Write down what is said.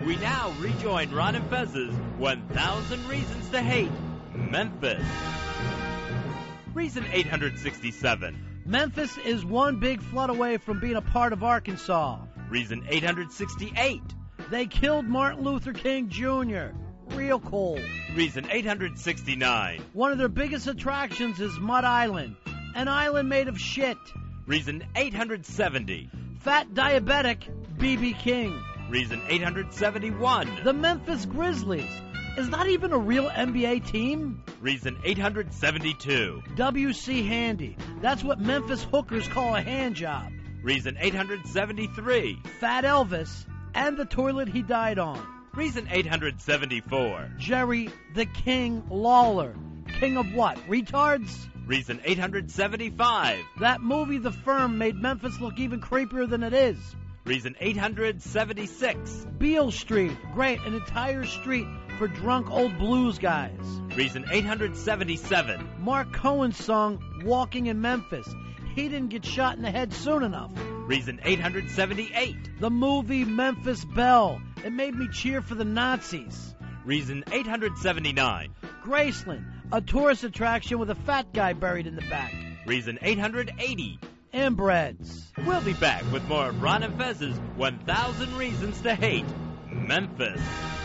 We now rejoin Ron and Fez's 1,000 Reasons to Hate Memphis. Reason 867. Memphis is one big flood away from being a part of Arkansas. Reason 868. They killed Martin Luther King Jr. Real cool. Reason 869. One of their biggest attractions is Mud Island, an island made of shit. Reason 870. Fat diabetic B.B. King. Reason 871. The Memphis Grizzlies. Is that even a real NBA team? Reason 872. W.C. Handy. That's what Memphis hookers call a hand job. Reason 873. Fat Elvis and the toilet he died on. Reason 874. Jerry the King Lawler. King of what? Retards? Reason 875. That movie The Firm made Memphis look even creepier than it is. Reason 876. Beale Street. Great, an entire street for drunk old blues guys. Reason 877. Mark Cohen's song Walking in Memphis. He didn't get shot in the head soon enough. Reason 878. The movie Memphis Belle. It made me cheer for the Nazis. Reason 879. Graceland, a tourist attraction with a fat guy buried in the back. Reason 880. Inbreds. We'll be back with more of Ron and Fez's 1,000 Reasons to Hate Memphis.